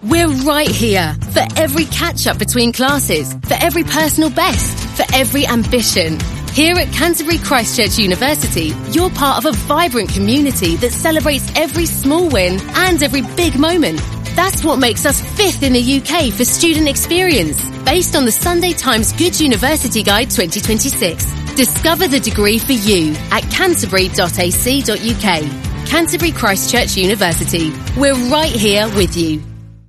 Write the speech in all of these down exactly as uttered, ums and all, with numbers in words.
We're right here for every catch-up between classes, for every personal best, for every ambition. Here at Canterbury Christ Church University, you're part of a vibrant community that celebrates every small win and every big moment. That's what makes us fifth in the U K for student experience, based on the Sunday Times Good University Guide twenty twenty-six. Discover the degree for you at canterbury dot a c dot u k. Canterbury Christ Church University. We're right here with you.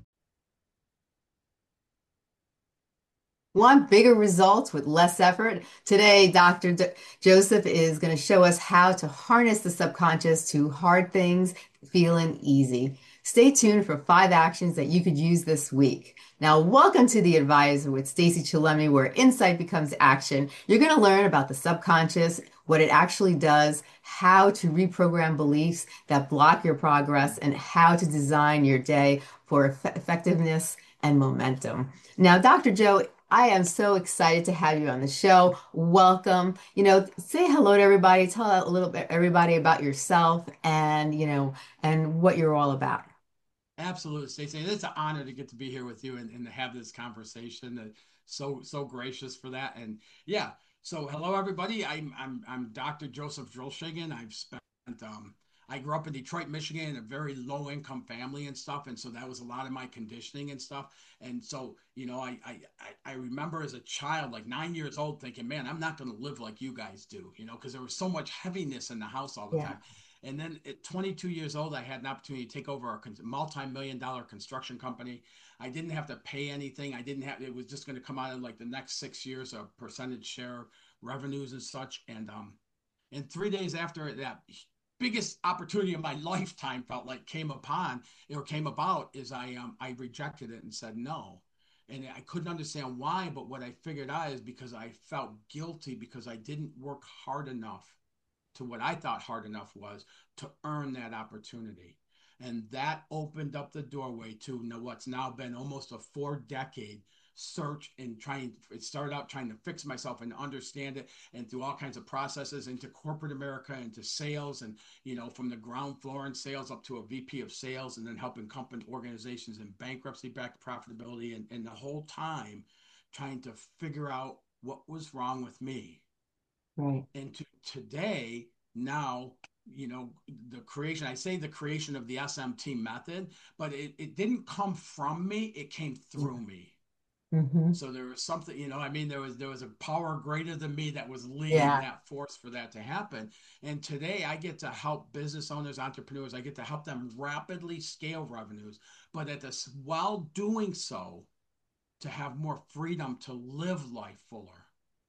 Want bigger results with less effort? Today, Doctor D- Joseph is going to show us how to harness the subconscious to hard things feeling easy. Stay tuned for five actions that you could use this week. Now, welcome to The Advisor with Stacey Chillemi, where insight becomes action. You're going to learn about the subconscious, what it actually does, how to reprogram beliefs that block your progress, and how to design your day for eff- effectiveness and momentum. Now, Doctor Joe, I am so excited to have you on the show. Welcome. You know, say hello to everybody. Tell a little bit everybody about yourself and, you know, and what you're all about. Absolutely, Stacey. It's an honor to get to be here with you and, and to have this conversation. Uh, so so gracious for that. And yeah, so hello everybody. I'm I'm I'm Doctor Joseph Drolshagen. I've spent um I grew up in Detroit, Michigan, in a very low income family and stuff, and so that was a lot of my conditioning and stuff. And so you know, I I I I remember as a child, like nine years old, thinking, man, I'm not going to live like you guys do, you know, because there was so much heaviness in the house all the Yeah. time. And then at twenty-two years old, I had an opportunity to take over a multi-million dollar construction company. I didn't have to pay anything. I didn't have, it was just going to come out in like the next six years, a percentage share revenues and such. And, um, and three days after that biggest opportunity of my lifetime felt like came upon or came about is I, um, I rejected it and said no. And I couldn't understand why, but what I figured out is because I felt guilty because I didn't work hard enough to what I thought hard enough was to earn that opportunity. And that opened up the doorway to you know, what's now been almost a four decade search and trying. It started out trying to fix myself and understand it, and through all kinds of processes into corporate America, into sales, and you know, from the ground floor in sales up to a V P of sales, and then helping company organizations in bankruptcy back to profitability, and, and the whole time trying to figure out what was wrong with me. Right. And to today, now, you know, the creation, I say the creation of the S M T method, but it, it didn't come from me, it came through me. Mm-hmm. So there was something, you know, I mean, there was there was a power greater than me that was leading Yeah. that force for that to happen. And today I get to help business owners, entrepreneurs, I get to help them rapidly scale revenues, but at this while doing so, to have more freedom to live life fuller.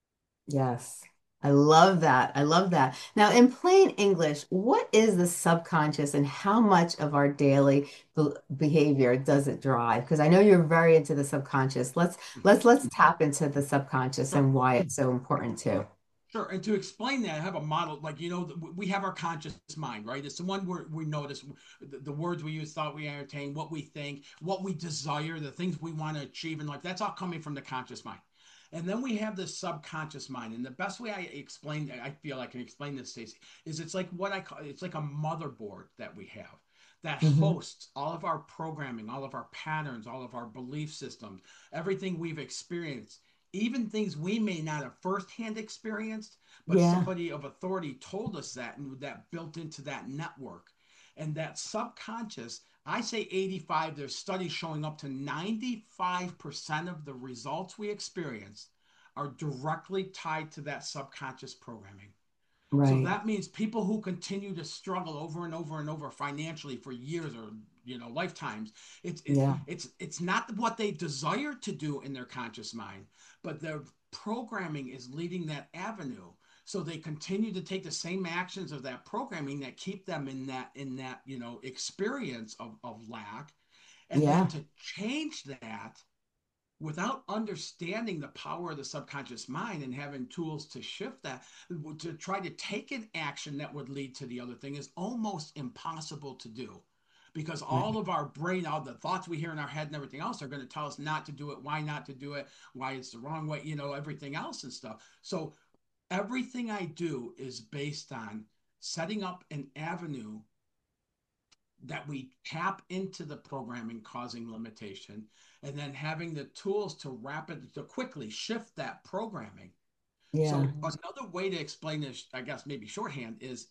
Yes. I love that. I love that. Now, in plain English, what is the subconscious and how much of our daily be- behavior does it drive? Because I know you're very into the subconscious. Let's let's let's tap into the subconscious Sure. and why it's so important too. Sure. And to explain that, I have a model like, you know, we have our conscious mind, right? It's the one where we notice the, the words we use, thought we entertain, what we think, what we desire, the things we want to achieve in life. That's all coming from the conscious mind. And then we have the subconscious mind. And the best way I explain, I feel I can explain this, Stacey, is it's like what I call, it's like a motherboard that we have that Hmm. hosts all of our programming, all of our patterns, all of our belief systems, everything we've experienced, even things we may not have firsthand experienced, but Yeah. somebody of authority told us that, and that built into that network. And that subconscious, I say eighty-five, there's studies showing up to ninety-five percent of the results we experience are directly tied to that subconscious programming. So Right. that means people who continue to struggle over and over and over financially for years or you know lifetimes, it's it, Yeah. it's it's not what they desire to do in their conscious mind, but their programming is leading that avenue. So they continue to take the same actions of that programming that keep them in that in that you know experience of, of lack, and then Yeah. to change that without understanding the power of the subconscious mind and having tools to shift that, to try to take an action that would lead to the other thing is almost impossible to do, because all Right. of our brain, all the thoughts we hear in our head and everything else are going to tell us not to do it, why not to do it, why it's the wrong way, you know, everything else and stuff. So everything I do is based on setting up an avenue that we tap into the programming causing limitation, and then having the tools to rapid to quickly shift that programming. Yeah. So another way to explain this, I guess maybe shorthand, is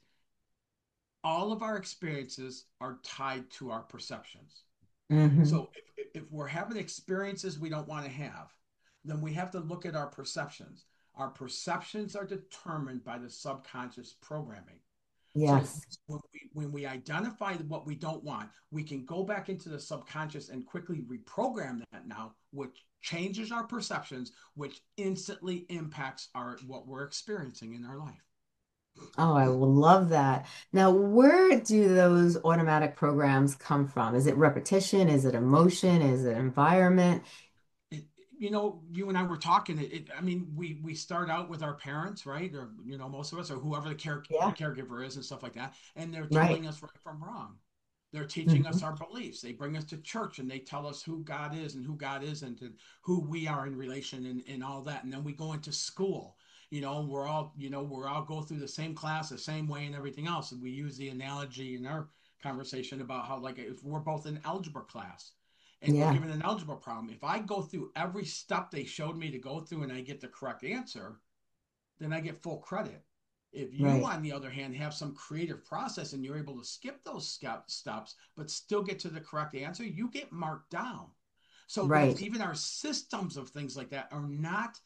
all of our experiences are tied to our perceptions. Hmm. So if, if we're having experiences we don't want to have, then we have to look at our perceptions. Our perceptions are determined by the subconscious programming. So Yes. when we, when we identify what we don't want, we can go back into the subconscious and quickly reprogram that now, which changes our perceptions, which instantly impacts our what we're experiencing in our life. Oh, I will love that. Now, where do those automatic programs come from? Is it repetition? Is it emotion? Is it environment? It, you know, you and I were talking. It, it, I mean, we we start out with our parents, right? Or you know, most of us, or whoever the care the Yeah, caregiver is, and stuff like that, and they're right. telling us right from wrong. They're teaching us Hmm. our beliefs. They bring us to church and they tell us who God is and who God isn't and who we are in relation and, and all that. And then we go into school. You know, we're all, you know, we're all go through the same class, the same way and everything else. And we use the analogy in our conversation about how, like, if we're both in algebra class and we're Yeah, given an algebra problem, if I go through every step they showed me to go through and I get the correct answer, then I get full credit. If you, right, on the other hand, have some creative process and you're able to skip those steps, but still get to the correct answer, you get marked down. So right. even our systems of things like that are not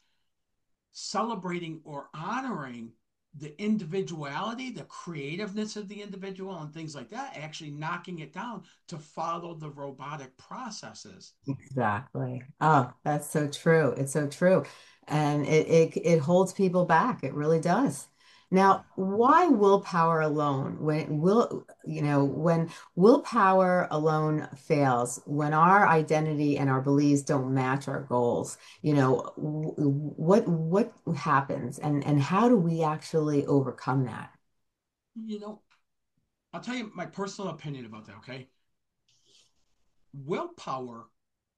celebrating or honoring the individuality, the creativeness of the individual, and things like that, actually knocking it down to follow the robotic processes. Exactly. Oh, that's so true. It's so true. And it, it it holds people back. It really does. Yeah. Now, why willpower alone? When will, you know, when willpower alone fails, when our identity and our beliefs don't match our goals, you know, w- what what happens and and how do we actually overcome that? You know, I'll tell you my personal opinion about that, okay? Willpower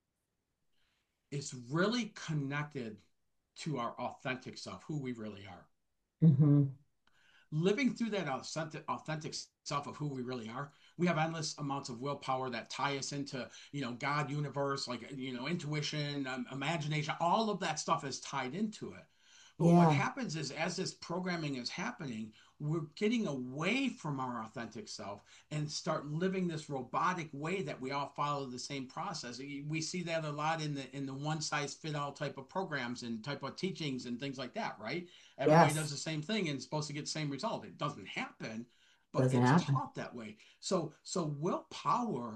is really connected to our authentic self, who we really are. Hmm. Living through that authentic, authentic self of who we really are, we have endless amounts of willpower that tie us into, you know, God, universe, like, you know, intuition, um, imagination, all of that stuff is tied into it. But what Yeah. happens is, as this programming is happening, we're getting away from our authentic self and start living this robotic way that we all follow the same process. We see that a lot in the in the one size fit all type of programs and type of teachings and things like that, right? Everybody does Yes. the same thing and is supposed to get the same result. It doesn't happen, but Doesn't it's happen. taught that way. So so willpower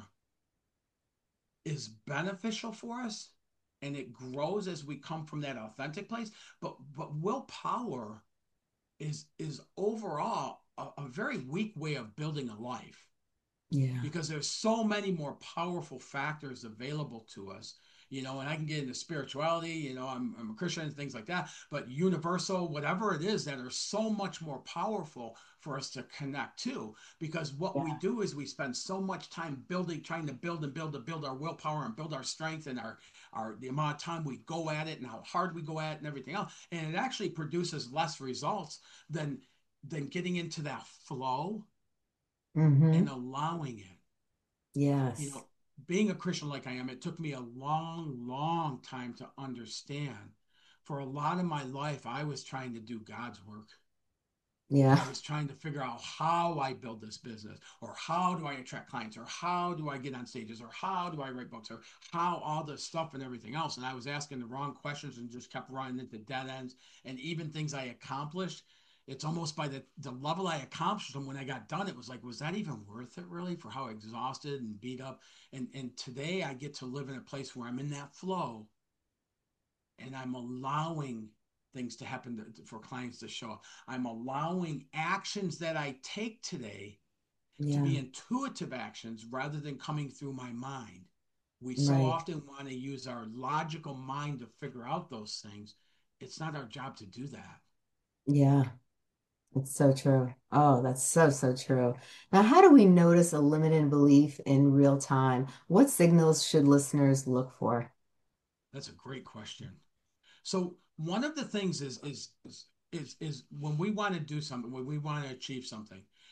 is beneficial for us and it grows as we come from that authentic place. But but willpower is is overall a, a very weak way of building a life Yeah. because there's so many more powerful factors available to us, you know, and I can get into spirituality, you know, i'm, I'm a Christian and things like that, but universal, whatever it is, that are so much more powerful for us to connect to, because what we Yeah. do is we spend so much time building, trying to build and build to build our willpower and build our strength and our our the amount of time we go at it and how hard we go at it and everything else, and it actually produces less results than than getting into that flow and Hmm. allowing it. You Yes. know, being a Christian like I am, it took me a long, long time to understand. For a lot of my life, I was trying to do God's work. Yeah. I was trying to figure out how I build this business, or how do I attract clients, or how do I get on stages, or how do I write books, or how all this stuff and everything else. And I was asking the wrong questions and just kept running into dead ends. And even things I accomplished, it's almost by the, the level I accomplished them when I got done, it was like, was that even worth it really for how exhausted and beat up? And and today I get to live in a place where I'm in that flow and I'm allowing things to happen to, for clients to show up. I'm allowing actions that I take today to Yeah. be intuitive actions rather than coming through my mind. We so Right. often want to use our logical mind to figure out those things. It's not our job to do that. Yeah. It's so true. Oh, that's so, so true. Now, how do we notice a limited belief in real time? What signals should listeners look for? That's a great question. So one of the things is is is is, is when we want to do something, when we want to achieve something,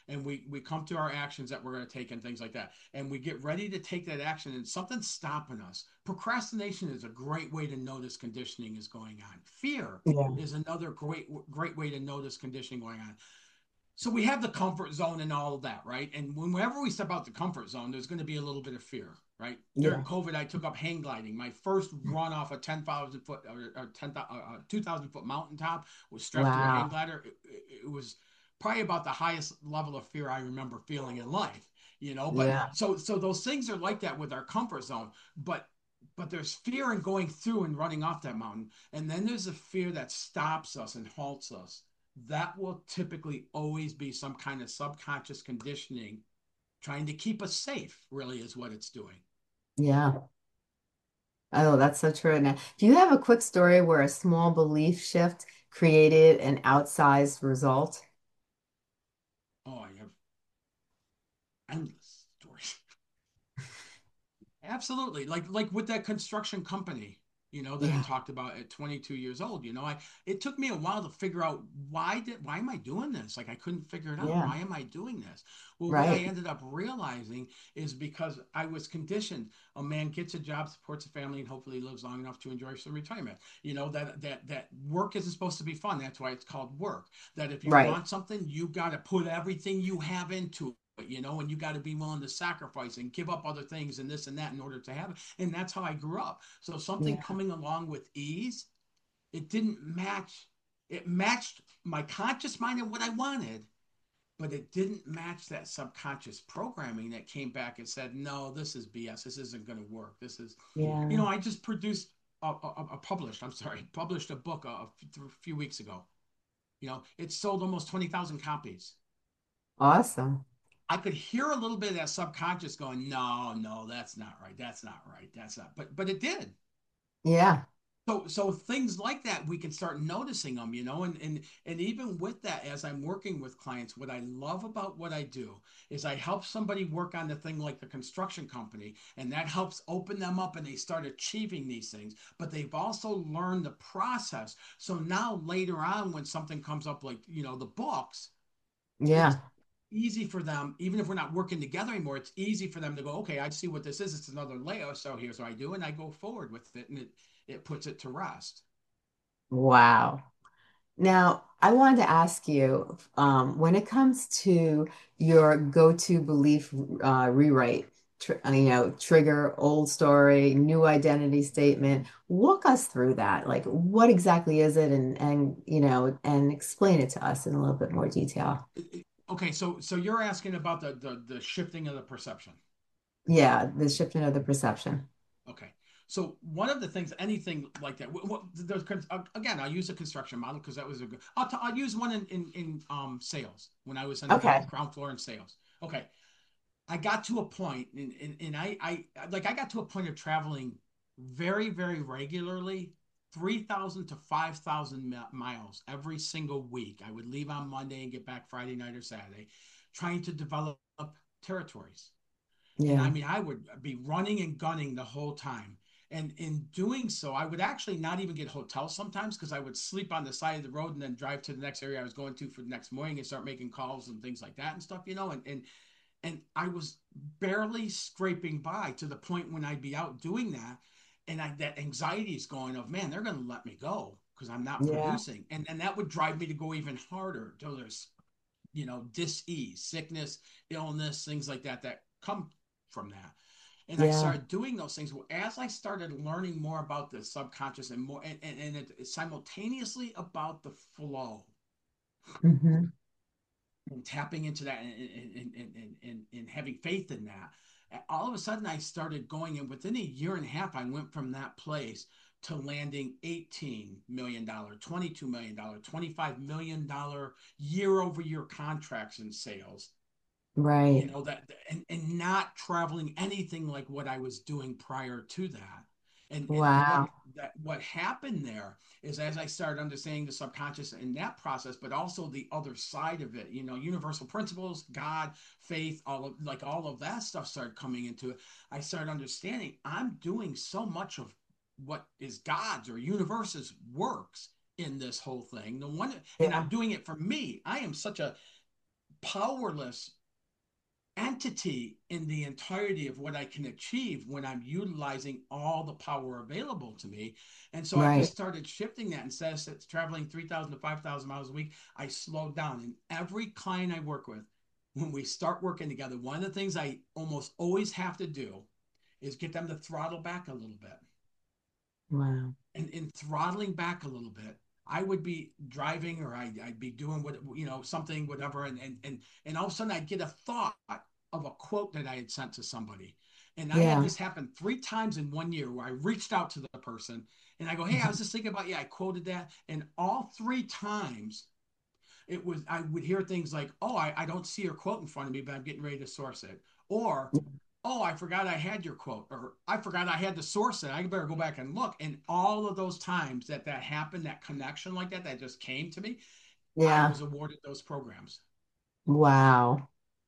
and we we come to our actions that we're going to take and things like that, and we get ready to take that action, and something's stopping us. Procrastination is a great way to notice conditioning is going on. Fear Yeah. is another great great way to notice conditioning going on. So we have the comfort zone and all of that, right? And whenever we step out the comfort zone, there's going to be a little bit of fear, right? During Yeah. COVID, I took up hang gliding. My first run off a ten thousand foot or, or ten, uh, two thousand foot mountaintop was strapped to a hang Wow. glider. It, it, it was probably about the highest level of fear I remember feeling in life, you know. But Yeah. so so those things are like that with our comfort zone, but but there's fear in going through and running off that mountain, and then there's a fear that stops us and halts us. That will typically always be some kind of subconscious conditioning trying to keep us safe, really, is what it's doing. Yeah. Oh, that's so true. Now, do you have a quick story where a small belief shift created an outsized result? Oh, I have endless stories. Absolutely. Like like with that construction company, you know, that I Yeah. talked about at twenty-two years old, you know, I it took me a while to figure out why did why am I doing this? Like I couldn't figure it out. Yeah. Why am I doing this? Well, what I Right. ended up realizing is because I was conditioned. A man gets a job, supports a family, and hopefully lives long enough to enjoy some retirement. You know, that that that work isn't supposed to be fun. That's why it's called work. That if you Right. want something, you got to put everything you have into it, you know, and you got to be willing to sacrifice and give up other things and this and that in order to have it. And that's how I grew up. So something Yeah. coming along with ease, it didn't match. It matched my conscious mind and what I wanted, but it didn't match that subconscious programming that came back and said, no, this is B S. This isn't going to work. This is, you Yeah. know, I just produced a, a, a published, I'm sorry, published a book a, a few weeks ago. You know, it sold almost twenty thousand copies. Awesome. I could hear a little bit of that subconscious going, no, no, that's not right. That's not right. That's not. But but it did. Yeah. So so things like that we can start noticing them, you know, and and and even with that, as I'm working with clients, what I love about what I do is I help somebody work on the thing like the construction company, and that helps open them up and they start achieving these things. But they've also learned the process. So now later on, when something comes up like, you know, the books, it's Yeah. easy for them, even if we're not working together anymore, it's easy for them to go, okay, I see what this is. It's another layer. So here's what I do. And I go forward with it, and it, it puts it to rest. Wow. Now, I wanted to ask you, um, when it comes to your go-to belief uh, rewrite, tr uh, you know, trigger, old story, new identity statement, walk us through that. Like, what exactly is it, and and you know, and explain it to us in a little bit more detail. Okay, so so you're asking about the the, the shifting of the perception. Yeah, the shifting of the perception. Okay. So one of the things, anything like that, what, there's again, I'll use a construction model because that was a good. I'll, t- I'll use one in, in in um sales when I was in uh, Okay. ground floor in sales. Okay, I got to a point, and, and, and I, I like I got to a point of traveling very, very regularly, three thousand to five thousand miles every single week. I would leave on Monday and get back Friday night or Saturday, trying to develop territories. And I Yeah. mean, I would be running and gunning the whole time. And in doing so, I would actually not even get hotels sometimes because I would sleep on the side of the road and then drive to the next area I was going to for the next morning and start making calls and things like that and stuff, you know. And and and I was barely scraping by to the point when I'd be out doing that, and I, that anxiety is going of, man, they're going to let me go because I'm not Yeah. producing, and and that would drive me to go even harder. So there's, you know, dis-ease, sickness, illness, things like that that come from that. And I Yeah. started doing those things. Well, as I started learning more about the subconscious and more, and, and, and it, simultaneously about the flow Hmm. and tapping into that and, and, and, and, and having faith in that, all of a sudden I started going, and within a year and a half, I went from that place to landing eighteen million dollars, twenty-two million dollars, twenty-five million dollars year over year contracts in sales, you Right. know, that, and, and not traveling anything like what I was doing prior to that. And, and, and what Wow. that what happened there is, as I started understanding the subconscious in that process, but also the other side of it, you know, universal principles, God, faith, all of like all of that stuff started coming into it. I started understanding I'm doing so much of what is God's or universe's works in this whole thing. The one, and I'm Yeah. doing it for me. I am such a powerless entity in the entirety of what I can achieve when I'm utilizing all the power available to me. And so I just Right. started shifting that. Instead of traveling three thousand to five thousand miles a week, I slowed down. And every client I work with, when we start working together, one of the things I almost always have to do is get them to throttle back a little bit. Wow. And in throttling back a little bit, I would be driving or I, I'd be doing what, you know, something, whatever. And, and, and, and all of a sudden I'd get a thought of a quote that I had sent to somebody. And I had Yeah. this happen three times in one year where I reached out to the person and I go, hey, I was just thinking about, yeah, I quoted that. And all three times it was, I would hear things like, oh, I, I don't see your quote in front of me, but I'm getting ready to source it. Or, oh, I forgot I had your quote, or I forgot I had to source it. I better go back and look. And all of those times that that happened, that connection like that, that just came to me, I Yeah. was awarded those programs. Wow.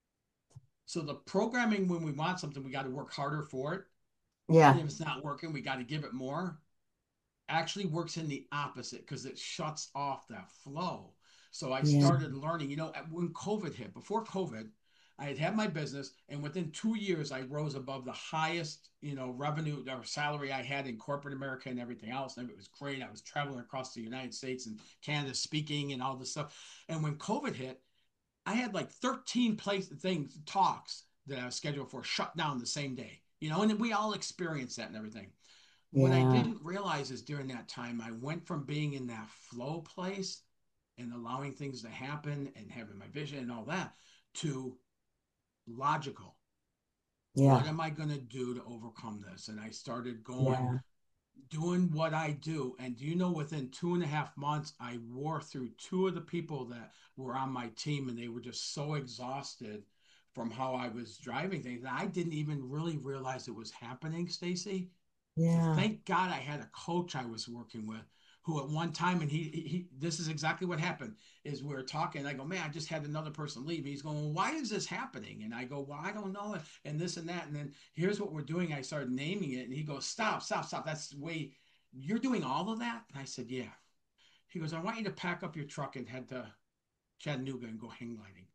So the programming, when we want something, we got to work harder for it. And Yeah. if it's not working, we got to give it more. Actually works in the opposite because it shuts off that flow. So I Yeah. started learning, you know, when COVID hit, before COVID, I had had my business, and within two years, I rose above the highest, you know, revenue or salary I had in corporate America and everything else. And it was great. I was traveling across the United States and Canada, speaking and all this stuff. And when COVID hit, I had like thirteen place things, talks that I was scheduled for shut down the same day, you know, and we all experienced that and everything. What I Yeah. didn't realize is during that time, I went from being in that flow place and allowing things to happen and having my vision and all that to logical. What Yeah. am I going to do to overcome this? And I started going, Yeah. doing what I do. And do you know, within two and a half months, I wore through two of the people that were on my team, and they were just so exhausted from how I was driving things. And I didn't even really realize it was happening, Stacy. And Yeah. thank God I had a coach I was working with who at one time, and he, he this is exactly what happened, is we were talking and I go, man, I just had another person leave. He's going, well, why is this happening? And I go, well, I don't know. And this and that. And then here's what we're doing. I started naming it. And he goes, stop, stop, stop. That's the way you're doing all of that. And I said, yeah. He goes, I want you to pack up your truck and head to Chattanooga and go hang gliding.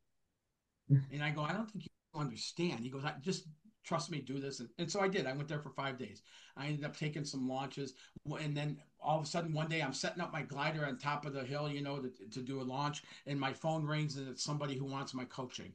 And I go, I don't think you understand. He goes, I just trust me, do this. And, and so I did. I went there for five days. I ended up taking some launches. And then all of a sudden, one day I'm setting up my glider on top of the hill, you know, to, to do a launch. And my phone rings and it's somebody who wants my coaching.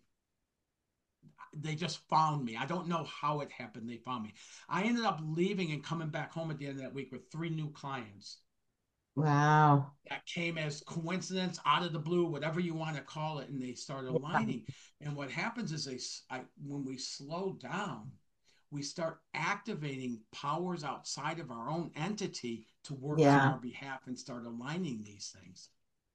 They just found me. I don't know how it happened. They found me. I ended up leaving and coming back home at the end of that week with three new clients Wow. that came as coincidence, out of the blue, whatever you want to call it, and they start Yeah. aligning. And what happens is they, I, when we slow down, we start activating powers outside of our own entity to work on Yeah. our behalf and start aligning these things.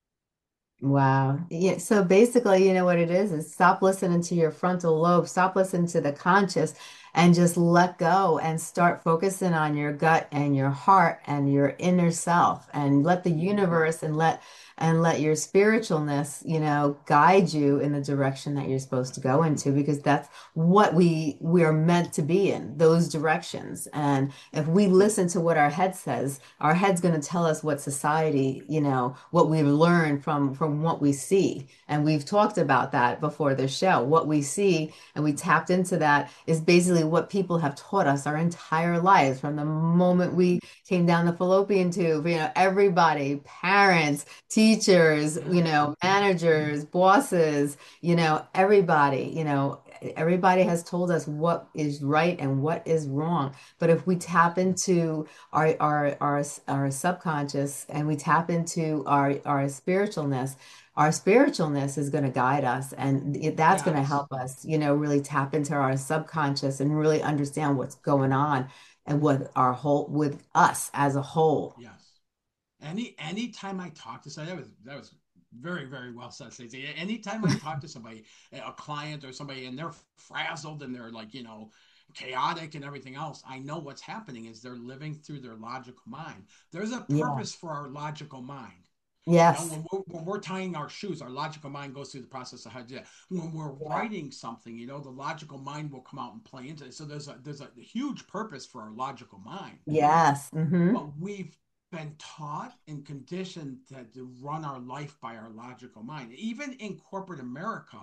Wow. Yeah. So basically, you know what it is, is stop listening to your frontal lobe, stop listening to the conscious, and just let go and start focusing on your gut and your heart and your inner self, and let the universe and let and let your spiritualness, you know, guide you in the direction that you're supposed to go into, because that's what we we are meant to be in, those directions. And if we listen to what our head says, our head's going to tell us what society, you know, what we've learned from from what we see. And we've talked about that before the show. What we see, and we tapped into that, is basically what people have taught us our entire lives from the moment we came down the fallopian tube. You know, everybody, parents, teachers, you Yeah. know, managers, bosses, you know, everybody, you know, everybody has told us what is right and what is wrong. But if we tap into our our our our subconscious, and we tap into our our spiritualness, our spiritualness is going to guide us, and it, that's going to Yes. help us, you know, really tap into our subconscious and really understand what's going on and what our whole with us as a whole. Yes. Any anytime I talk to somebody, that was that was very, very well said, Stacey. Anytime I talk to somebody, a client or somebody, and they're frazzled and they're like, you know, chaotic and everything else, I know what's happening is they're living through their logical mind. There's a Yeah. purpose for our logical mind. You know, Yes. when we're, when we're tying our shoes, our logical mind goes through the process of how to do that. When we're Yeah. writing something, you know, the logical mind will come out and play into it. So there's a there's a huge purpose for our logical mind. Yes. Hmm. But we've been taught and conditioned to, to run our life by our logical mind. Even in corporate America,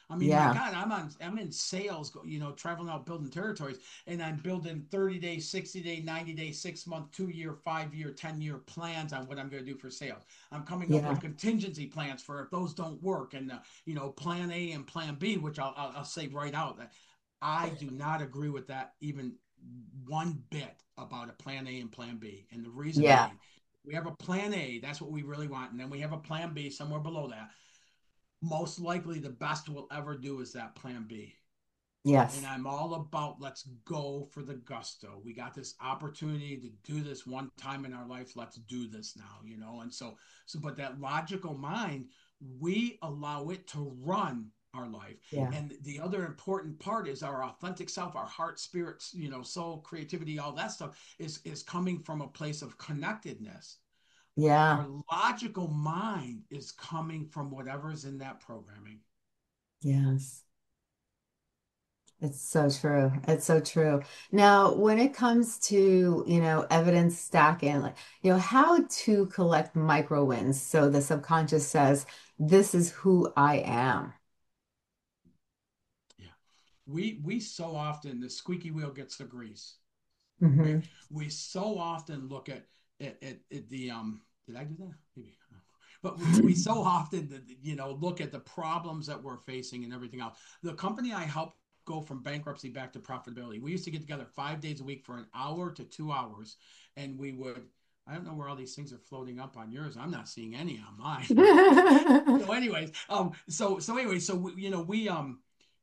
I mean, my Yeah. God, I'm on, I'm in sales, you know, traveling out building territories, and I'm building thirty day, sixty day, ninety day, six month, two year, five year, ten year plans on what I'm going to do for sales. I'm coming up Yeah. with contingency plans for if those don't work, and uh, you know, plan A and plan B, which I'll, I'll, I'll say right out that I do not agree with that even one bit about a plan A and plan B. And the reason Yeah. being, we have a plan A, that's what we really want, and then we have a plan B somewhere below that. Most likely the best we'll ever do is that plan B. And Yes. I'm all about let's go for the gusto. We got this opportunity to do this one time in our life. Let's do this now, you know. And so, so, but that logical mind, we allow it to run our life. Yeah. And the other important part is our authentic self, our heart, spirits, you know, soul, creativity, all that stuff is is coming from a place of connectedness. Yeah. Our logical mind is coming from whatever's in that programming. Yes. It's so true. It's so true. Now, when it comes to, you know, evidence stacking, like, you know, how to collect micro wins so the subconscious says, this is who I am. Yeah. We we so often the squeaky wheel gets the grease. Hmm. We we so often look at at, at, at the um did I do that? Maybe. But we, we so often, you know, look at the problems that we're facing and everything else. The company I helped go from bankruptcy back to profitability, we used to get together five days a week for an hour to two hours, and we would. I don't know where all these things are floating up on yours. I'm not seeing any on mine. So, anyways, um, so so anyway, so we, you know, we um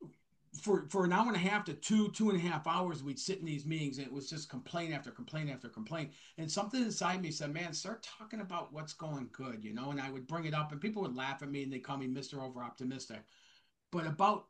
for for an hour and a half to two two and a half hours we'd sit in these meetings, and it was just complaint after complaint after complaint, and something inside me said, man, start talking about what's going good, you know. And I would bring it up and people would laugh at me and they call me Mr. Over Optimistic. But about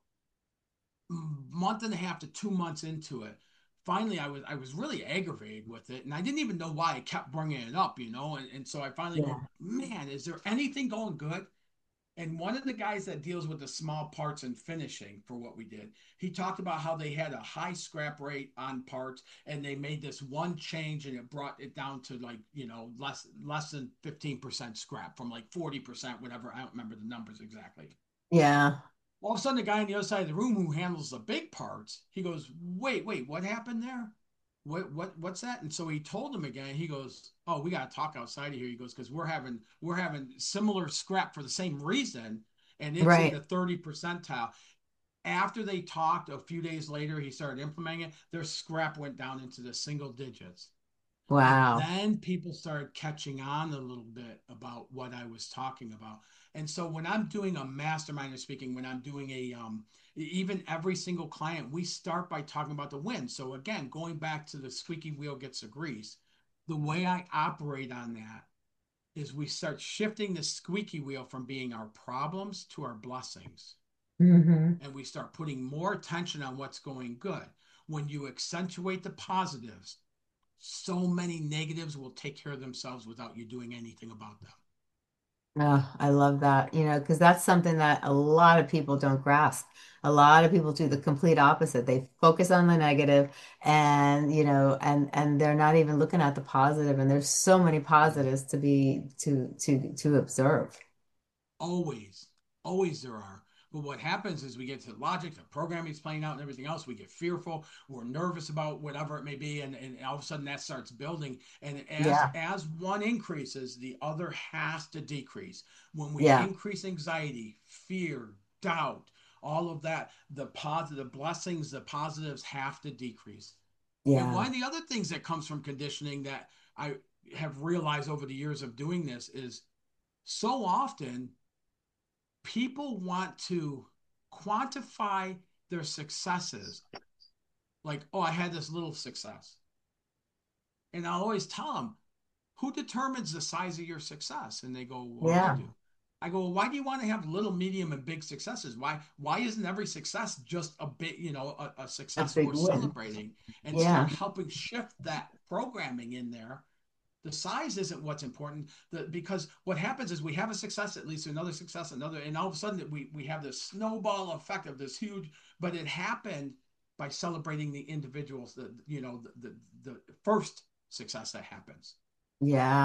a month and a half to two months into it, finally i was i was really aggravated with it, and I didn't even know why I kept bringing it up, you know. And, and so I finally Yeah. go, man, is there anything going good? And one of the guys that deals with the small parts and finishing for what we did, he talked about how they had a high scrap rate on parts, and they made this one change and it brought it down to, like, you know, less less than fifteen percent scrap from like forty percent, whatever. I don't remember the numbers exactly. Yeah. All of a sudden, the guy on the other side of the room who handles the big parts, he goes, wait, wait, what happened there? What what what's that? And so he told him again. He goes, oh, we got to talk outside of here. He goes, because we're having we're having similar scrap for the same reason, and it's in Right. the thirty percentile. After they talked a few days later, he started implementing it. Their scrap went down into the single digits. And Wow. then people started catching on a little bit about what I was talking about. And so when I'm doing a mastermind or speaking, when I'm doing a um, even every single client, we start by talking about the win. So again, going back to the squeaky wheel gets the grease, the way I operate on that is we start shifting the squeaky wheel from being our problems to our blessings. Hmm. And we start putting more attention on what's going good. When you accentuate the positives, so many negatives will take care of themselves without you doing anything about them. Oh, I love that, you know, because that's something that a lot of people don't grasp. A lot of people do the complete opposite. They focus on the negative and, you know, and and they're not even looking at the positive. And there's so many positives to be to to to observe. Always, always there are. But what happens is we get to the logic, the programming is playing out, and everything else. We get fearful, we're nervous about whatever it may be, and, and all of a sudden that starts building. And as Yeah. as one increases, the other has to decrease. When we Yeah. increase anxiety, fear, doubt, all of that, the positive blessings, the positives have to decrease. And one Yeah. of the other things that comes from conditioning that I have realized over the years of doing this is so often people want to quantify their successes, like, oh, I had this little success. And I always tell them, who determines the size of your success? And they go, well, I Yeah. do. I go, well, why do you want to have little, medium, and big successes? Why why isn't every success just a bit, you know, a, a A success big worth win. celebrating, and start Yeah. helping shift that programming in there? The size isn't what's important, the, because what happens is we have a success, at least another success, another, and all of a sudden we, we have this snowball effect of this huge, but it happened by celebrating the individuals, the, you know, the, the, the first success that happens. Yeah.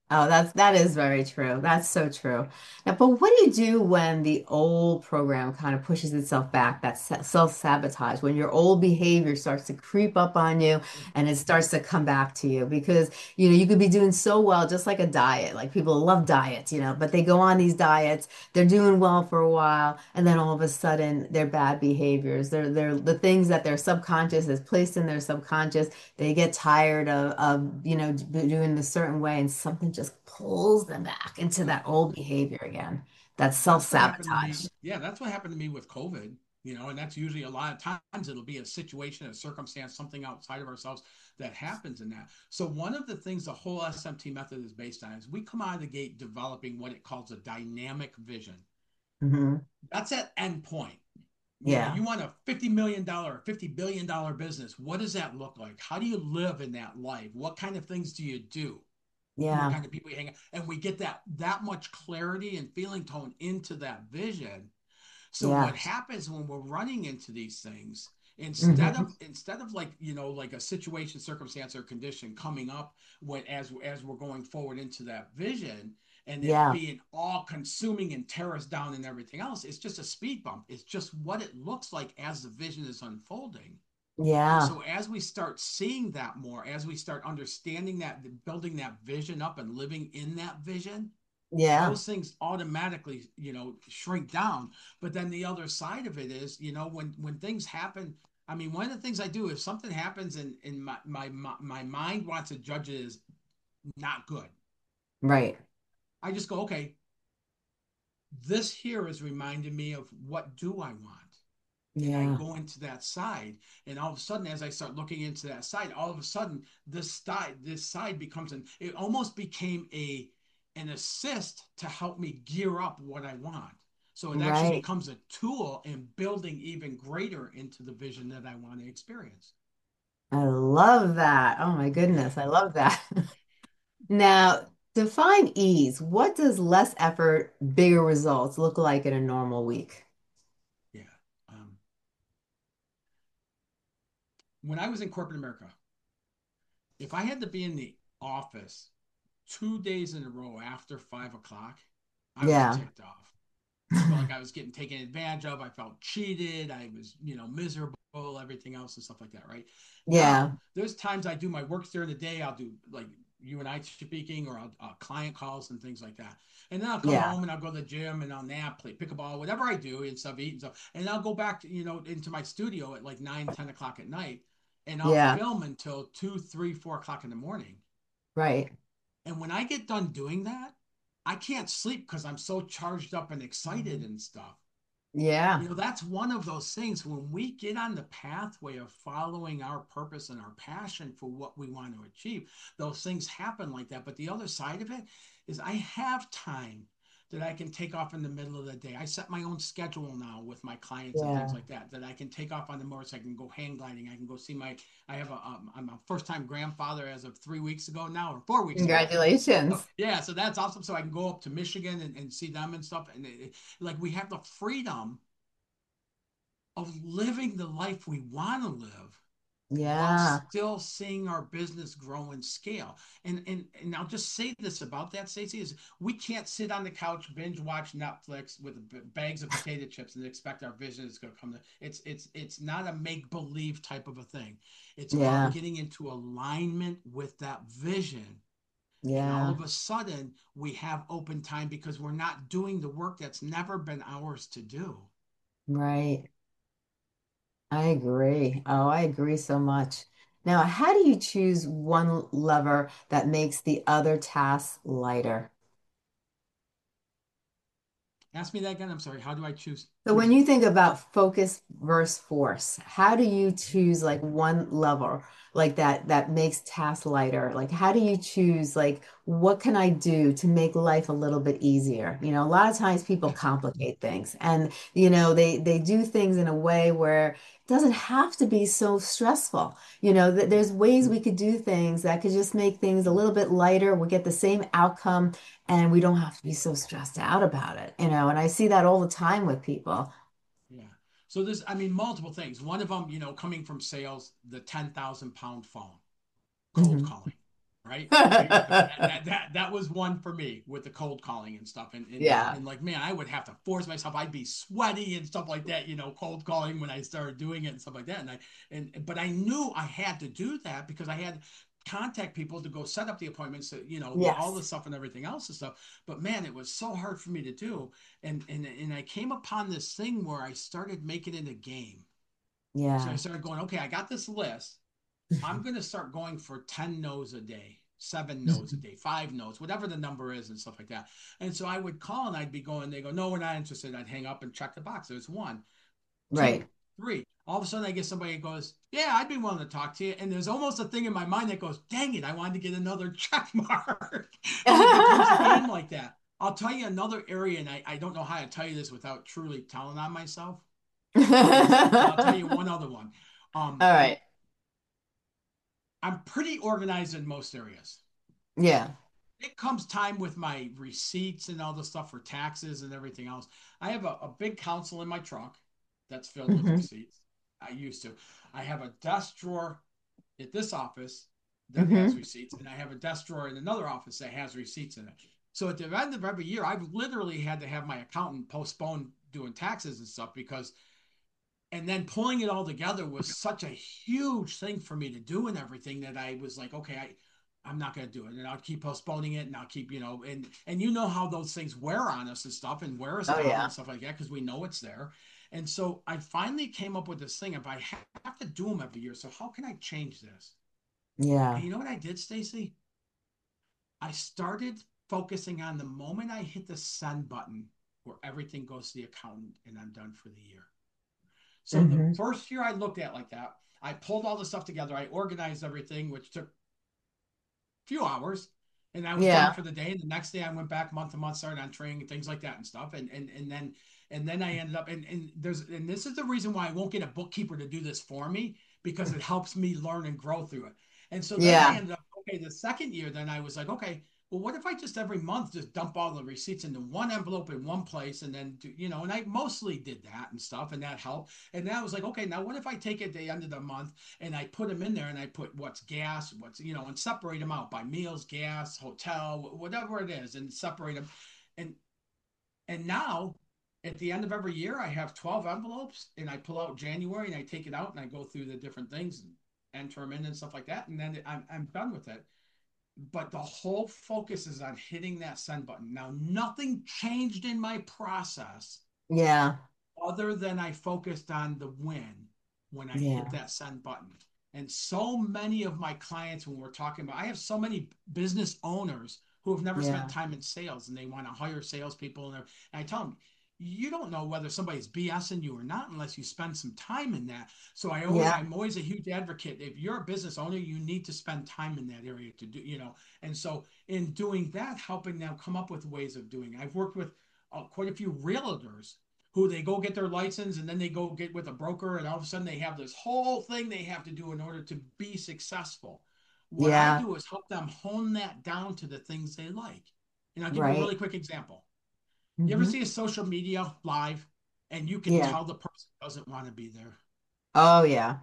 Oh, that's that is very true. That's so true. Now, but what do you do when the old program kind of pushes itself back, that se- self-sabotage, when your old behavior starts to creep up on you and it starts to come back to you? Because, you know, you could be doing so well, just like a diet. Like people love diets, you know, but they go on these diets, they're doing well for a while, and then all of a sudden their bad behaviors, they're they're the things that their subconscious has placed in their subconscious, they get tired of, of you know, doing a certain way, and something just pulls them back into that old behavior again. That That's what happened to me. self-sabotage. Yeah, that's what happened to me with COVID, you know, and that's usually a lot of times it'll be a situation, a circumstance, something outside of ourselves that happens in that. So one of the things the whole S M T method is based on is we come out of the gate developing what it calls a dynamic vision. Hmm. That's that end point. You know, Yeah. you want a fifty million dollar, fifty billion dollar business. What does that look like? How do you live in that life? What kind of things do you do? What Yeah. kind of people you hang out? And we get that that much clarity and feeling tone into that vision. So Yeah. what happens when we're running into these things, instead Hmm. of instead of like, you know, like a situation, circumstance, or condition coming up when as as we're going forward into that vision and it Yeah. being all consuming and tear us down and everything else, it's just a speed bump. It's just what it looks like as the vision is unfolding. Yeah. So as we start seeing that more, as we start understanding that, building that vision up and living in that vision, Yeah. those things automatically, you know, shrink down. But then the other side of it is, you know, when when things happen, I mean, one of the things I do, if something happens and in my, my my my mind wants to judge it as not good, Right. I just go, okay, this here is reminding me of what do I want? And I Yeah. go into that side, and all of a sudden, as I start looking into that side, all of a sudden, this side, this side becomes an. It almost became a an assist to help me gear up what I want. So it actually Right. becomes a tool in building even greater into the vision that I want to experience. I love that. Oh my goodness. I love that. Now, define ease. What does less effort, bigger results look like in a normal week? Yeah. Um, when I was in corporate America, if I had to be in the office two days in a row after five o'clock, I was Yeah. ticked off. I felt like I was getting taken advantage of. I felt cheated. I was, you know, miserable, everything else and stuff like that, right? Yeah. Now, there's times I do my work during the day. I'll do like you and I speaking, or I'll, uh, client calls and things like that. And then I'll come Yeah. home and I'll go to the gym and I'll nap, play pickleball, whatever I do and stuff, eat and stuff. And I'll go back, to, you know, into my studio at like nine, ten o'clock at night, and I'll Yeah. film until two, three, four o'clock in the morning. Right. And when I get done doing that, I can't sleep because I'm so charged up and excited and stuff. Yeah. You know, that's one of those things when we get on the pathway of following our purpose and our passion for what we want to achieve, those things happen like that. But the other side of it is I have time that I can take off in the middle of the day. I set my own schedule now with my clients and things Yeah. like that, that I can take off on the moors. I can go hang gliding. I can go see my, I have a, um, I'm a first time grandfather as of three weeks ago now, or four weeks ago. So, Congratulations. yeah, so that's awesome. So I can go up to Michigan and, and see them and stuff. And it, like we have the freedom of living the life we want to live while Yeah. still seeing our business grow and scale. And and and I'll just say this about that, Stacey, is we can't sit on the couch, binge watch Netflix with bags of potato chips and expect our vision is going to come to it's it's it's not a make believe type of a thing. It's about Yeah. getting into alignment with that vision. And all Yeah. of a sudden, we have open time because we're not doing the work that's never been ours to do. Right. I agree. Oh, I agree so much. Now, how do you choose one lever that makes the other tasks lighter? Ask me that again. I'm sorry. How do I choose? So when you think about focus versus force, how do you choose like one lever like that that makes tasks lighter? Like how do you choose like what can I do to make life a little bit easier? You know, a lot of times people complicate things and you know they they do things in a way where it doesn't have to be so stressful. You know, th there's ways we could do things that could just make things a little bit lighter. We get the same outcome and we don't have to be so stressed out about it, you know, and I see that all the time with people. Yeah. So there's, I mean, multiple things. One of them, you know, coming from sales, the ten thousand pound phone, cold Hmm. calling, right? Like, that, that that that was one for me with the cold calling and stuff. And, and Yeah. and like, man, I would have to force myself. I'd be sweaty and stuff like that, you know, cold calling when I started doing it and stuff like that. And I and but I knew I had to do that because I had contact people to go set up the appointments, you know, all the Yes. stuff and everything else and stuff. But man, it was so hard for me to do. And and and I came upon this thing where I started making it a game. So I Yeah. started going, okay, I got this list. I'm going to start going for ten no's a day, seven no's a day, five no's, whatever the number is and stuff like that. And so I would call and I'd be going, they go, no, we're not interested. I'd hang up and check the box. There's one, two, Right. three. All of a sudden I get somebody that goes, yeah, I'd be willing to talk to you. And there's almost a thing in my mind that goes, dang it, I wanted to get another check mark. And it becomes a game like that. I'll tell you another area, and I, I don't know how to tell you this without truly telling on myself, is, but I'll tell you one other one. Um, All right. I'm pretty organized in most areas. Yeah. It comes time with my receipts and all the stuff for taxes and everything else. I have a, a big console in my truck that's filled with Hmm. receipts. I used to. I have a desk drawer at this office that has Hmm. receipts, and I have a desk drawer in another office that has receipts in it. So at the end of every year, I've literally had to have my accountant postpone doing taxes and stuff because and then pulling it all together was such a huge thing for me to do and everything that I was like, okay, I, I'm not going to do it, and I'll keep postponing it, and I'll keep, you know, and and you know how those things wear on us and stuff, and wear us Oh down yeah. and stuff like that because we know it's there. And so I finally came up with this thing. If I have to do them every year, so how can I change this? Yeah. And you know what I did, Stacy? I started focusing on the moment I hit the send button, where everything goes to the accountant, and I'm done for the year. So the Hmm. first year I looked at like that, I pulled all the stuff together. I organized everything, which took a few hours, and I was done Yeah. for the day. And the next day I went back month to month, started on training and things like that and stuff. And and and then and then I ended up and and there's and this is the reason why I won't get a bookkeeper to do this for me because it helps me learn and grow through it. And so then I Yeah. ended up okay, the second year, then I was like, okay, well, what if I just every month just dump all the receipts into one envelope in one place and then do, you know, and I mostly did that and stuff, and that helped. And then I was like, okay, now what if I take it at the end of the month and I put them in there and I put what's gas, what's, you know, and separate them out by meals, gas, hotel, whatever it is, and separate them. And and now at the end of every year, I have twelve envelopes and I pull out January and I take it out and I go through the different things and enter them in and stuff like that. And then I'm, I'm done with it. But the whole focus is on hitting that send button. Now, nothing changed in my process Yeah. other than I focused on the win when I hit Yeah. that send button. And so many of my clients, when we're talking about, I have so many business owners who have never spent Yeah. time in sales and they want to hire salespeople. And, and I tell them, you don't know whether somebody's BSing you or not unless you spend some time in that. So I always, Yeah. I'm always a huge advocate. If you're a business owner, you need to spend time in that area to do, you know. And so in doing that, helping them come up with ways of doing it. I've worked with uh, quite a few realtors who they go get their license and then they go get with a broker and all of a sudden they have this whole thing they have to do in order to be successful. What I Yeah. do is help them hone that down to the things they like. And I'll give you a Right. really quick example. You ever Hmm. see a social media live and you can Yeah. tell the person doesn't want to be there? Oh yeah.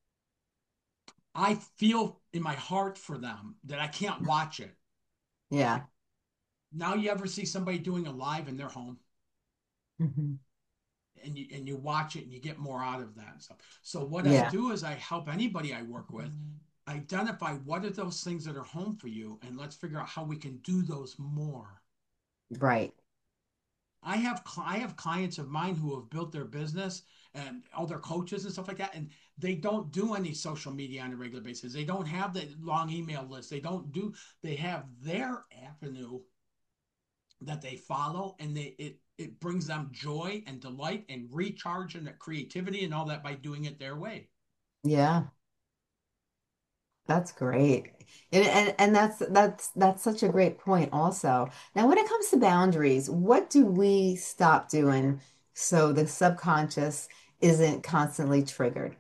I feel in my heart for them that I can't watch it. Yeah. Now you ever see somebody doing a live in their home Hmm. and you and you watch it and you get more out of that and stuff. So what I Yeah. do is I help anybody I work with identify what are those things that are home for you and let's figure out how we can do those more. Right. I have I have clients of mine who have built their business and other coaches and stuff like that, and they don't do any social media on a regular basis. They don't have the long email list. They don't do. They have their avenue that they follow, and they it it brings them joy and delight and recharge and creativity and all that by doing it their way. Yeah. That's great. And, and and that's that's that's such a great point also. Now, when it comes to boundaries, what do we stop doing so the subconscious isn't constantly triggered?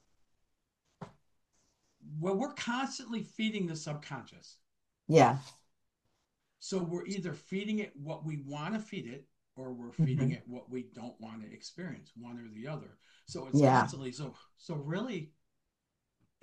Well, we're constantly feeding the subconscious. Yeah. So we're either feeding it what we want to feed it or we're feeding Hmm. it what we don't want to experience, one or the other. So it's Yeah. constantly so so really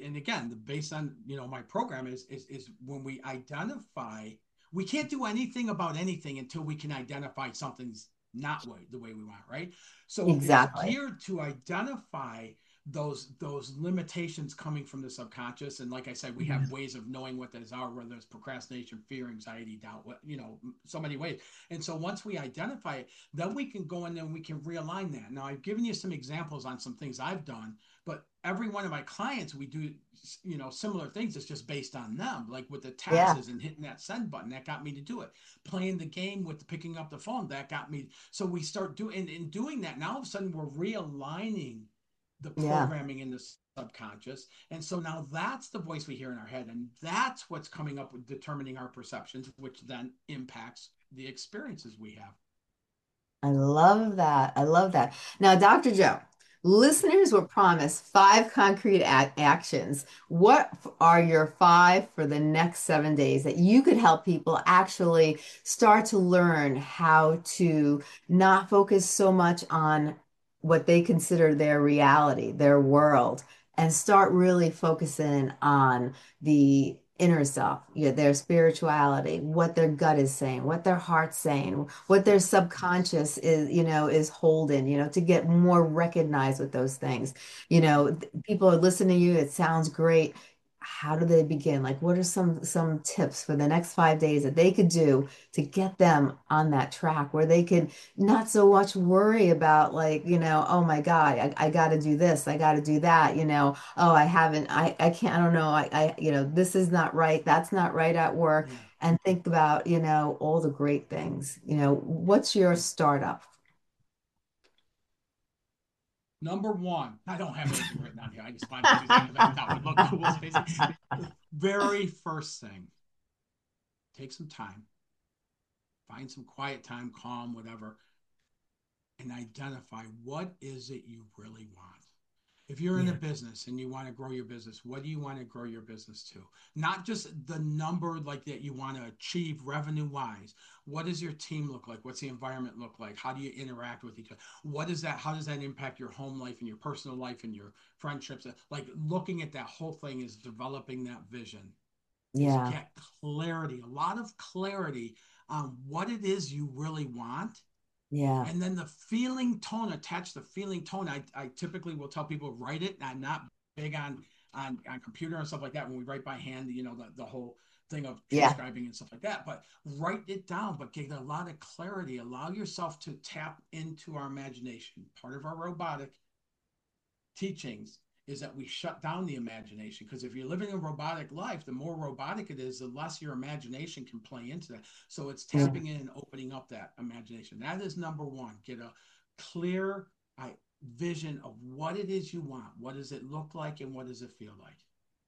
and again, the based on, you know, my program is is is when we identify, we can't do anything about anything until we can identify something's not way, the way we want, right? So it's Exactly. geared to identify those those limitations coming from the subconscious. And like I said, we have ways of knowing what those are, whether it's procrastination, fear, anxiety, doubt, what, you know, so many ways. And so once we identify it, then we can go in and we can realign that. Now I've given you some examples on some things I've done, but every one of my clients, we do, you know, similar things. It's just based on them, like with the Yeah. taxes and hitting that send button, that got me to do it. Playing the game with the picking up the phone, that got me. So we start doing, in doing that, now all of a sudden we're realigning the Yeah. programming in the subconscious. And so now that's the voice we hear in our head. And that's what's coming up with determining our perceptions, which then impacts the experiences we have. I love that. I love that. Now, doctor Joe, listeners were promised five concrete ac actions. What f- are your five for the next seven days that you could help people actually start to learn how to not focus so much on what they consider their reality, their world, and start really focusing on the inner self, yeah, their spirituality, what their gut is saying, what their heart's saying, what their Yes. subconscious is, you know, is holding, you know, to get more recognized with those things. You know, th- people are listening to you, it sounds great. How do they begin? Like, what are some some tips for the next five days that they could do to get them on that track where they could not so much worry about like, you know, oh my God, I, I got to do this, I got to do that, you know, oh, I haven't, I, I can't, I don't know, I, I, you know, this is not right, that's not right at work, Yeah. and think about, you know, all the great things. You know, what's your startup? Number one, I don't have anything written on here. I just find these things like that would look cool. The very first thing, take some time, find some quiet time, calm, whatever, and identify what is it you really want. If you're in a Yeah, business and you want to grow your business, what do you want to grow your business to? Not just the number like that you want to achieve revenue wise. What does your team look like? What's the environment look like? How do you interact with each other? What is that? How does that impact your home life and your personal life and your friendships? Like looking at that whole thing is developing that vision, is yeah, get clarity, a lot of clarity on what it is you really want. yeah, And then the feeling tone, attach the feeling tone. I, I typically will tell people write it. I'm not big on on on computer and stuff like that. When we write by hand, you know, the, the whole thing of yeah, transcribing and stuff like that. But write it down, but get a lot of clarity. Allow yourself to tap into our imagination. Part of our robotic teachings is that we shut down the imagination, because if you're living a robotic life, the more robotic it is, the less your imagination can play into that. So it's yeah, tapping in and opening up that imagination. That is number one. Get a clear I, vision of what it is you want. What does it look like and what does it feel like?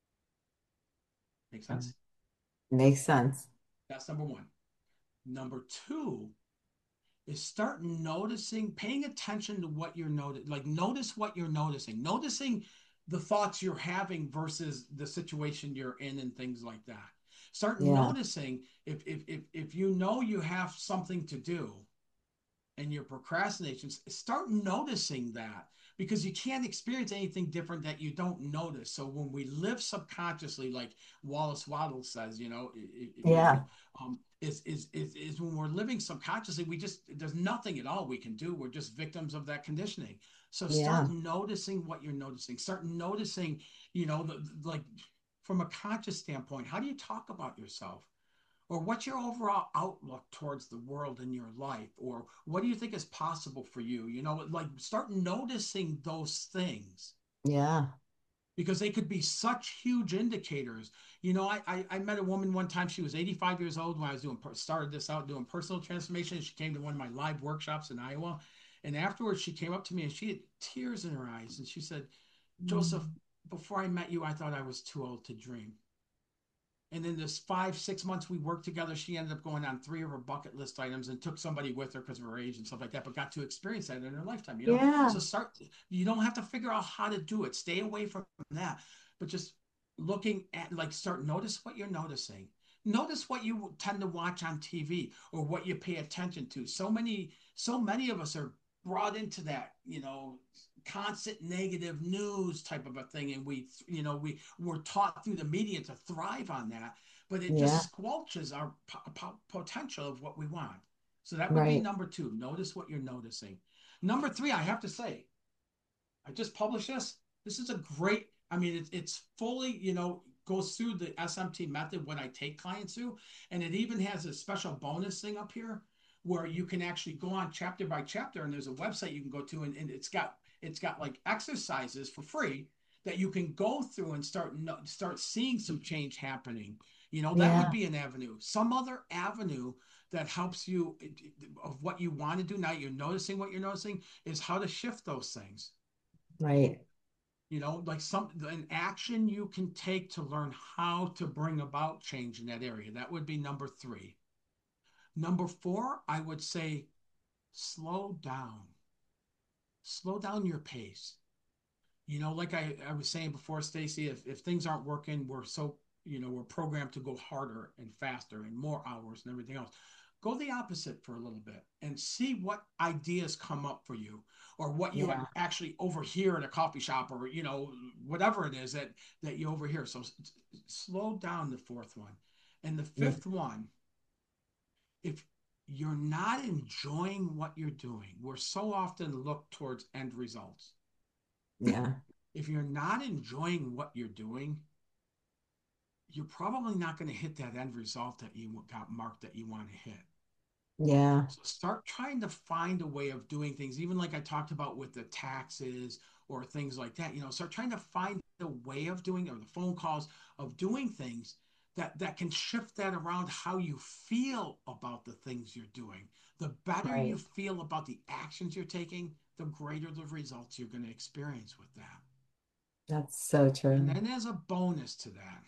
Make sense? makes sense. That's number one. Number two is start noticing, paying attention to what you're noticing. Like notice what you're noticing, noticing the thoughts you're having versus the situation you're in and things like that. Start Yeah, noticing if if if, if you know you have something to do and your procrastination, start noticing that, because you can't experience anything different that you don't notice. So when we live subconsciously, like Wallace Waddle says, you know, you yeah, know, um, is, is is is when we're living subconsciously, we just, there's nothing at all we can do. We're just victims of that conditioning. So start yeah, noticing what you're noticing. Start noticing, you know, the, like from a conscious standpoint, how do you talk about yourself? Or what's your overall outlook towards the world in your life? Or what do you think is possible for you? You know, like start noticing those things, yeah, because they could be such huge indicators. You know, I, I, I met a woman one time. She was eighty-five years old when I was doing, started this out doing personal transformation. She came to one of my live workshops in Iowa. And afterwards, she came up to me and she had tears in her eyes. And she said, Joseph, before I met you, I thought I was too old to dream. And in this five, six months we worked together, she ended up going on three of her bucket list items and took somebody with her because of her age and stuff like that, but got to experience that in her lifetime, you know? yeah, So start, you don't have to figure out how to do it. Stay away from that, but just looking at, like, start, notice what you're noticing. Notice what you tend to watch on T V or what you pay attention to. So many, so many of us are brought into that, you know, constant negative news type of a thing, and we, you know, we we're taught through the media to thrive on that, but it just Yeah. squelches our po- po- potential of what we want. So that would be Right. number two. Notice what you're noticing. Number three, I have to say, I just published this. This is a great, I mean, it, it's fully, you know, goes through the S M T method when I take clients through. And it even has a special bonus thing up here where you can actually go on chapter by chapter, and there's a website you can go to, and, and it's got it's got like exercises for free that you can go through and start start seeing some change happening. You know, that would Yeah. be an avenue. Some other avenue that helps you of what you want to do now, you're noticing what you're noticing, is how to shift those things. Right. You know, like some an action you can take to learn how to bring about change in that area. That would be number three. Number four, I would say slow down. Slow down your pace. You know, like I, I was saying before, Stacy, if, if things aren't working, we're so, you know, we're programmed to go harder and faster and more hours and everything else. Go the opposite for a little bit and see what ideas come up for you, or what you Yeah. actually overhear at a coffee shop, or, you know, whatever it is that, that you overhear. So slow down, the fourth one. And the Yeah. fifth one, if you're not enjoying what you're doing, we're so often look towards end results. Yeah. If you're not enjoying what you're doing, you're probably not going to hit that end result that you got marked that you want to hit. Yeah. So start trying to find a way of doing things, even like I talked about with the taxes or things like that. You know, start trying to find a way of doing, or the phone calls, of doing things that that can shift that around how you feel about the things you're doing. The better you Right. feel about the actions you're taking, the greater the results you're going to experience with that. That's so And true. then as a bonus to that,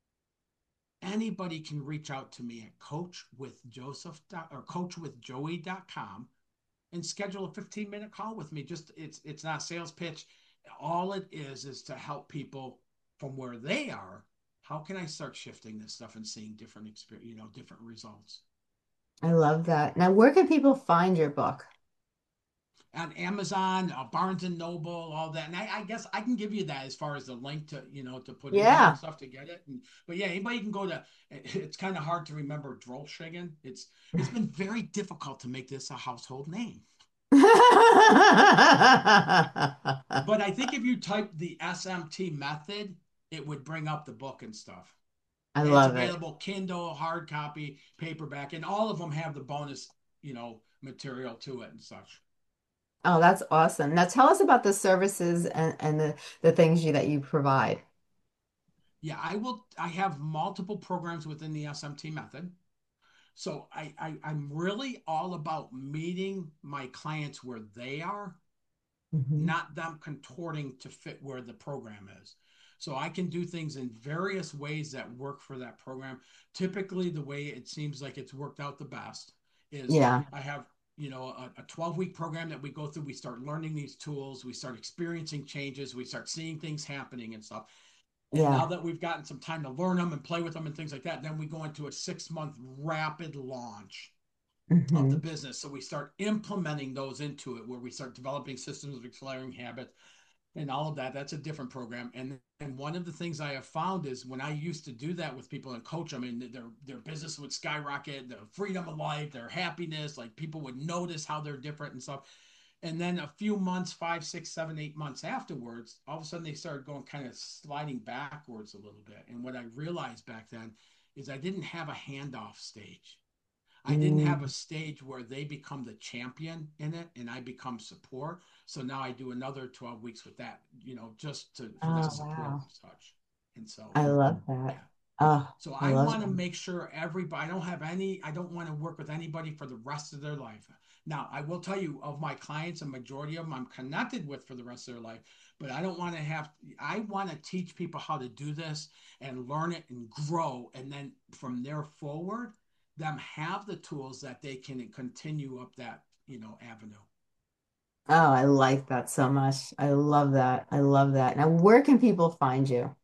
anybody can reach out to me at coach with joseph or coach with joey dot com and schedule a fifteen minute call with me. Just it's it's not a sales pitch. All it is is to help people from where they are. How can I start shifting this stuff and seeing different experience, you know, different results? I love that. Now, where can people find your book? On Amazon, uh, Barnes and Noble, all that. And I, I guess I can give you that as far as the link to, you know, to put in here and Yeah. stuff to get it. And, but yeah, anybody can go to. It's kind of hard to remember Drolshagen. It's it's been very difficult to make this a household name. But I think if you type the S M T method, it would bring up the book and stuff. I And it's love it. available Kindle, hard copy, paperback, and all of them have the bonus, you know, material to it and such. Oh, that's awesome. Now tell us about the services and, and the, the things you that you provide. Yeah, I will. I have multiple programs within the S M T method. So I, I I'm really all about meeting my clients where they are, Hmm. not them contorting to fit where the program is. So I can do things in various ways that work for that program. Typically, the way it seems like it's worked out the best is Yeah. I have, you know, a, a twelve week program that we go through. We start learning these tools, we start experiencing changes, we start seeing things happening and stuff. And now Yeah. that we've gotten some time to learn them and play with them and things like that, then we go into a six month rapid launch of the Hmm. business. So we start implementing those into it, where we start developing systems of accelerating habits and all of that. That's a different program. And and one of the things I have found is when I used to do that with people and coach them, and their their business would skyrocket, their freedom of life, their happiness, like people would notice how they're different and stuff. And then a few months, five, six, seven, eight months afterwards, all of a sudden they started going kind of sliding backwards a little bit. And what I realized back then is I didn't have a handoff stage. I didn't have a Mm. stage where they become the champion in it and I become support. So now I do another twelve weeks with that, you know, just to for that Oh, support wow. and such. And so, I love that. yeah. Oh, So I I love want to that. make sure everybody, I don't have any, I don't want to work with anybody for the rest of their life. Now, I will tell you, of my clients, a majority of them I'm connected with for the rest of their life, but I don't want to have, I want to teach people how to do this and learn it and grow. And then from there forward, them have the tools that they can continue up that, you know, avenue. Oh, I like that so much. I love that. I love that. Now, where can people find you?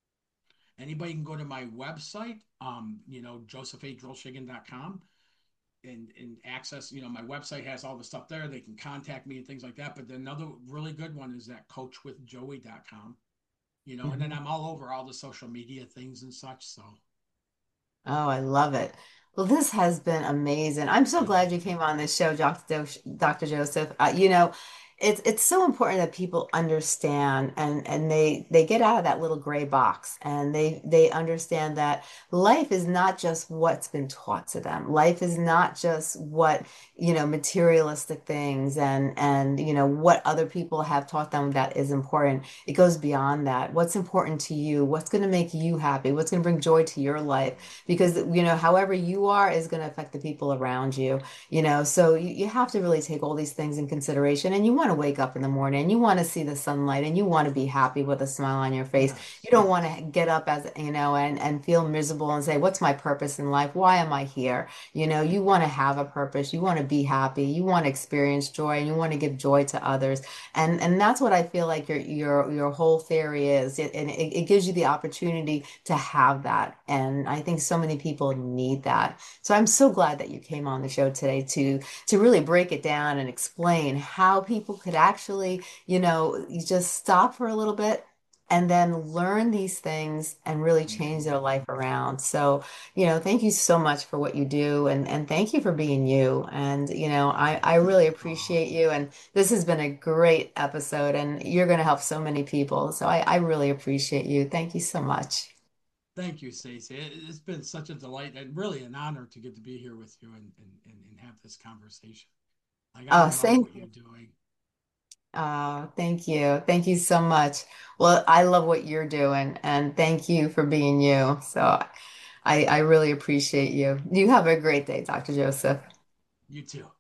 Anybody can go to my website, um, you know, joseph a drolshigan dot com. and and access. You know, my website has all the stuff there. They can contact me and things like that. But then another really good one is that coach with joey dot com. You know, and then Mhm. I'm all over all the social media things and such. So Oh, I love it. Well, this has been amazing. I'm so glad you came on this show, doctor Jo- doctor Joseph. Uh, you know, it's it's so important that people understand and and they they get out of that little gray box and they they understand that life is not just what's been taught to them. Life is not just what, you know, materialistic things and and you know what other people have taught them that is important. It goes beyond that. What's important to you? What's going to make you happy? What's going to bring joy to your life? Because you know however you are is going to affect the people around you, you know so you, you have to really take all these things in consideration, and you want to wake up in the morning and you want to see the sunlight and you want to be happy with a smile on your face. You yes, don't want to get up as you know and and feel miserable and say, what's my purpose in life? Why am I here? You know you want to have a purpose, you want to be happy, you want to experience joy, and you want to give joy to others. And and that's what I feel like your your your whole theory is. It, and it, it gives you the opportunity to have that. And I think so many people need that. So I'm so glad that you came on the show today to to really break it down and explain how people could actually, you know, you just stop for a little bit and then learn these things and really change hmm their life around. So, you know, thank you so much for what you do, and and thank you for being you. And, you know, I I really oh, appreciate you, and this has been a great episode, and you're going to help so many people. So I, I really appreciate you. Thank you so much. thank you, Stacey. It, it's been such a delight and really an honor to get to be here with you and and, and, and have this conversation. Like I Oh, love same. what you're doing. Uh, thank you. Thank you so much. Well, I love what you're doing, and thank you for being you. So I, I really appreciate you. You have a great day, doctor Joseph. You too.